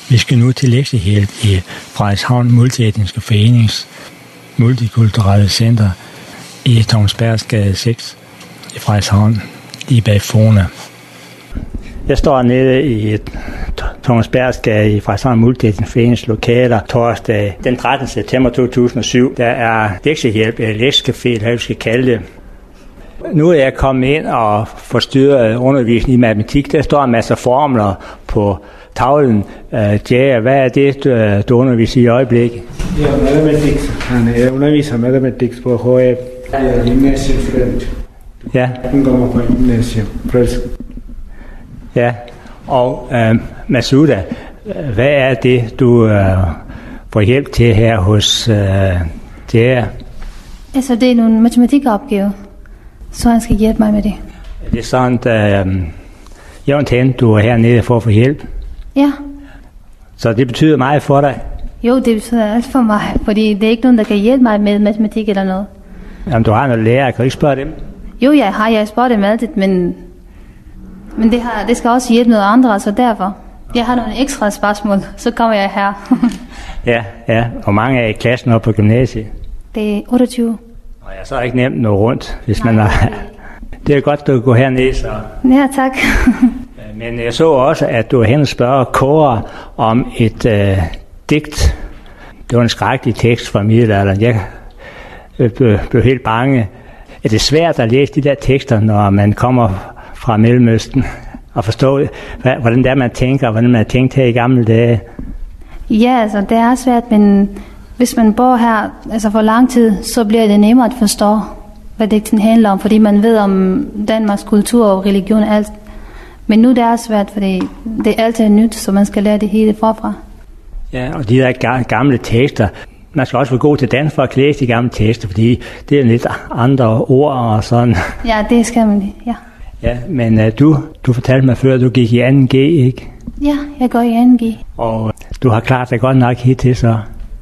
Vi skal nu til lektiehjælp i Frederikshavn Multietniske Forenings Multikulturelle Center i Tonsbergsgade 6 i Frederikshavn, lige bag Fona. Jeg står nede i Tonsbergsgade i Frederikshavn Multietniske Forenings lokaler torsdag den 13. september 2007. Der er lektiehjælp, eller lektiecafé, eller hvad vi skal kalde det. Nu er jeg kommet ind og forstyrret undervisning i matematik. Der står en masse formler på tavlen. Hvad er det, du underviser i øjeblikket? Ja, matematik. Jeg underviser matematik på HF. Jeg er gymnasiefremd. Ja. Han kommer på gymnasiet. Ja, og Masuda, hvad er det, du får hjælp til her hos Jaya? Altså, det er nogle matematikopgaver, så han skal hjælpe mig med det. Er det sådan, at Jørgen, du er hernede for at få hjælp? Ja. Så det betyder meget for dig? Jo, det betyder alt for mig, fordi det er ikke nogen, der kan hjælpe mig med matematik eller noget. Jamen, du har noget lærer, kan du ikke spørge dem? Jo, jeg spørger dem altid, men det skal også hjælpe noget andre, så derfor. Jeg har nogle ekstra spørgsmål, så kommer jeg her. Ja. Hvor mange er i klassen oppe på gymnasiet? Det er 28. Og jeg så er ikke nemt noget rundt, hvis man har... Det er godt, du går herned, så... Ja, tak. Men jeg så også, at du var hen og spørge Kåre om et digt. Det var en skrækkelig tekst fra middelalderen. Jeg blev helt bange. Er det svært at læse de der tekster, når man kommer fra Mellemøsten, og forstå, hvordan det er, man tænker, og hvordan man har tænkt her i gamle dage? Ja, altså, det er svært, men hvis man bor her altså for lang tid, så bliver det nemmere at forstå, hvad digten handler om, fordi man ved om Danmarks kultur og religion og alt. Men nu det er svært, fordi det er altid nyt, så man skal lære det hele forfra. Ja, og de der gamle tekster, man skal også være god til dansk for at læse de gamle tekster, fordi det er lidt andre ord og sådan. Ja, det skal man, ja. Ja, men du fortalte mig før, at du gik i 2G, ikke? Ja, jeg går i 2G. Og du har klaret dig godt nok hittil, så?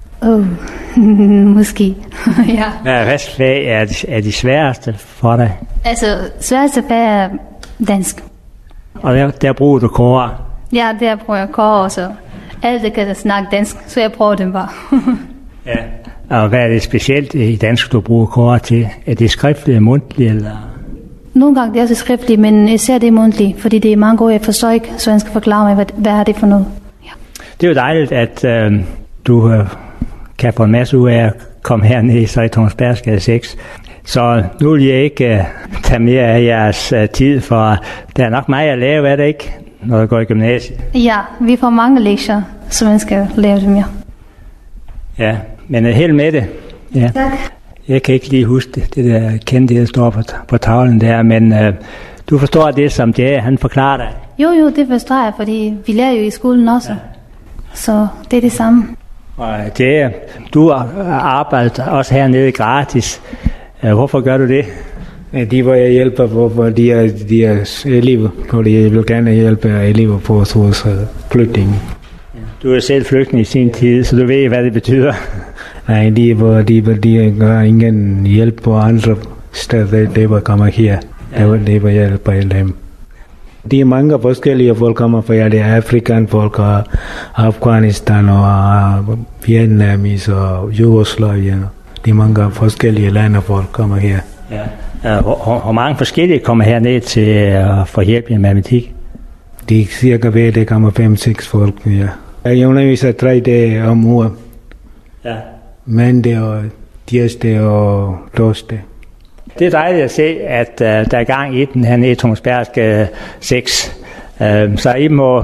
Måske, ja. Hvad fag er de sværeste for dig? Altså, sværeste fag er dansk. Og der bruger du Kåre? Ja, der bruger jeg Kåre også. Alle kan snakke dansk, så jeg prøver dem bare. Ja, og hvad er det specielt i dansk, du bruger Kåre til? Er det skriftligt eller mundtligt, eller...? Nogle gange det er også skriftligt, men især det er mundtligt, fordi det er mange ord, jeg forstår ikke, så jeg skal forklare mig, hvad er det for noget. Ja. Det er jo dejligt, at du kan få en masse ud af at komme herned i Tonsbergsgade 6. Så nu vil jeg ikke tage mere af jeres tid, for der er nok meget at lave, er det ikke, når du går i gymnasiet? Ja, vi får mange lektier, så man skal lave dem, ja. Ja, men held med det. Ja. Tak. Jeg kan ikke lige huske det der kendte, der står på tavlen der, men du forstår det, som Jaya, han forklarer dig? Jo, det forstår jeg, fordi vi lærer jo i skolen også, så det er det samme. Og Jaya, du arbejder også hernede gratis. Hvorfor gør du det? De hvor jeg hjælper, hvor de er elever, fordi jeg vil gerne hjælpe elever på vores flygtninge. Du er selv flygtning i sin tid, så du ved, hvad det betyder. Nej, de gør ingen hjælp på andre steder, det var kommer her. Det var hjælp af dem. De er mange forskellige folk kommer fra, det er afrikanske folk og Afghanistan og Vietnam og Jugoslavien. De mange forskellige lande folk kommer her. Ja. Hvor mange forskellige kommer herned til at få hjælp i matematik? De cirka ved, det kommer 5-6 folk, ja. Jeg underviser 3 dage om ugen. Ja. Mandag og tirsdag og torsdag. Det er dejligt at se, at der er gang i den hernede i Tonsbergsgade 6. Så I må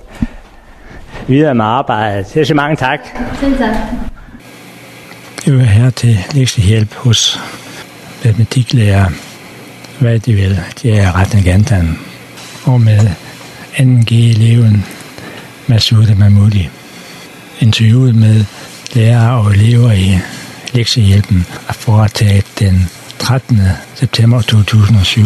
videre med arbejdet. Jeg siger mange tak. Selv tak. Jeg er her til lektiehjælp hos matematiklærer, hvad de vil. Det er Ratne Gantan. Og med 2G-eleven Masuda Mahmoudi. Interviewet med lærere og elever i lektiehjælpen er foretaget den 13. september 2007.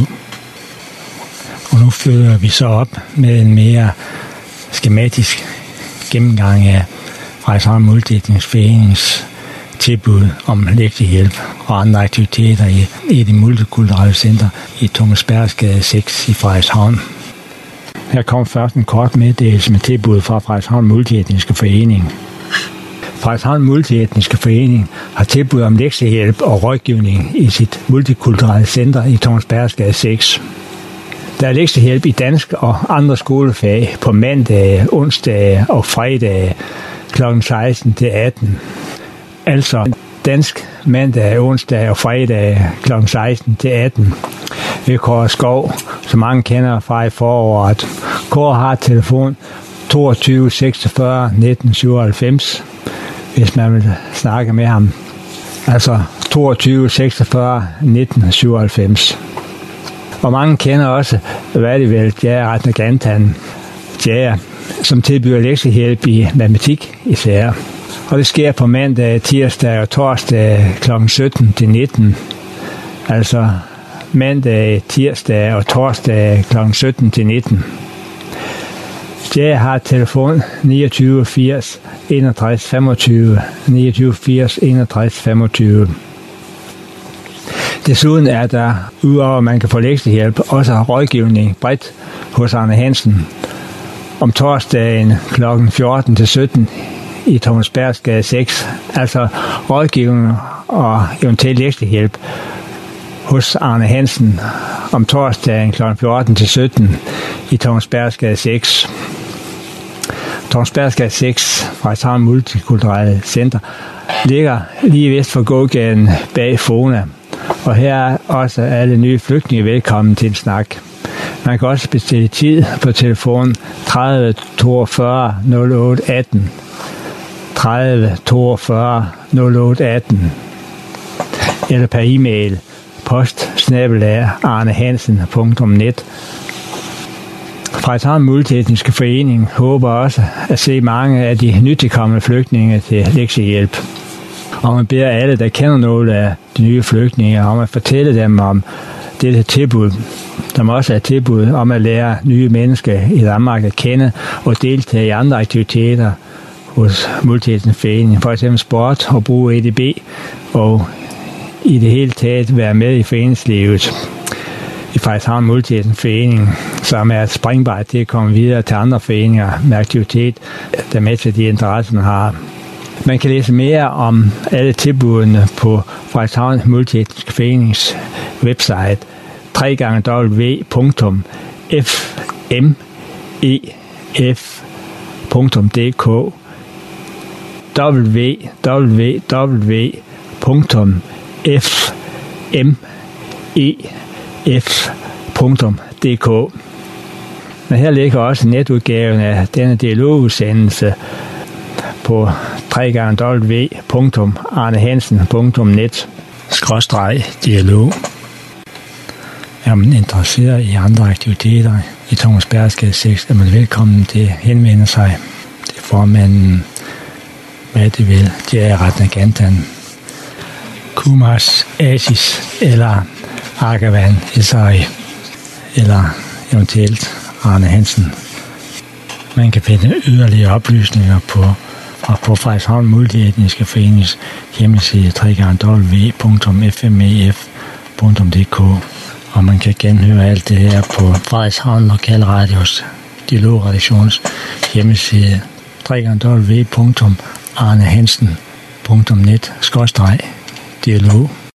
Og nu følger vi så op med en mere skematisk gennemgang af Frederikshavn Multietniske Forenings tilbud om lektiehjælp og andre aktiviteter i det multikulturelle center i Tonsbergsgade 6 i Frederikshavn. Her kom først en kort meddelelse med tilbud fra Frederikshavn Multietniske Forening. Frederikshavn Multietniske Forening har tilbud om lektiehjælp og rådgivning i sit multikulturelle center i Tonsbergsgade 6. Der er lektiehjælp i dansk og andre skolefag på mandage, onsdage og fredage kl. 16 til 18. Altså dansk mandag, onsdag og fredag kl. 16 til 18 ved Kåre Skov, som mange kender fra i foråret. Kåre har telefon 22 46 19 97, hvis man vil snakke med ham. Altså 22 46 19 97. Og mange kender også, hvad det vel, Jaja Ratnagantan, Jaja, som tilbyder lektiehjælp i matematik især. Og det sker på mandag, tirsdag og torsdag kl. 17 til 19. Altså mandag, tirsdag og torsdag kl. 17 til 19. Jaja har telefon 29 80 61 25, 29 80 61 25. Desuden er der, udover at man kan få lektiehjælp, også rådgivning bredt hos Arne Hansen om torsdagen kl. 14 til 17 i Tonsbergsgade 6. Altså rådgivning og eventuelt lektiehjælp hos Arne Hansen om torsdagen kl. 14 til 17 i Tonsbergsgade 6. Tonsbergsgade 6 fra Frederikshavn Multikulturelle Center ligger lige vest for gågaden bag Fona. Og her er også alle nye flygtninge velkommen til en snak. Man kan også bestille tid på telefon 30 42 08 18. 30 42 08 18. Eller per e-mail post@arnehansen.net. Frederikshavn Multietniske Forening håber også at se mange af de nytilkommende flygtninge til lektiehjælp. Og man beder alle, der kender nogle af de nye flygtninge, om at fortælle dem om dette tilbud. Der må også er tilbud om at lære nye mennesker i Danmark at kende og deltage i andre aktiviteter hos Multietniske Forening, for eksempel sport og bruge EDB, og i det hele taget være med i foreningslivet i Frederikshavn Multietniske Forening, som er et springbræt til at komme videre til andre foreninger med aktivitet, der matcher de interesser, man har. Man kan læse mere om alle tilbudene på Frederikshavn Multietniske Forenings website www.fmef.dk www.fmef.dk. Men her ligger også netudgaven af denne dialogudsendelse på www.arnehansen.net/dialog. Er man interesseret i andre aktiviteter i Tonsbergsgade 6, er man velkommen til at henvende sig til formanden, hvad det vil, Jaja Ratnagantan, Kumas Asis eller Argavan Isai, eller eventuelt Arne Hansen. Man kan finde yderligere oplysninger på Frederikshavn Multietniske Forenings hjemmeside www.fmef.dk, og man kan genhøre alt det her på Frederikshavn Lokalradios dialogredaktions hjemmeside www.arnehansen.net/dialog.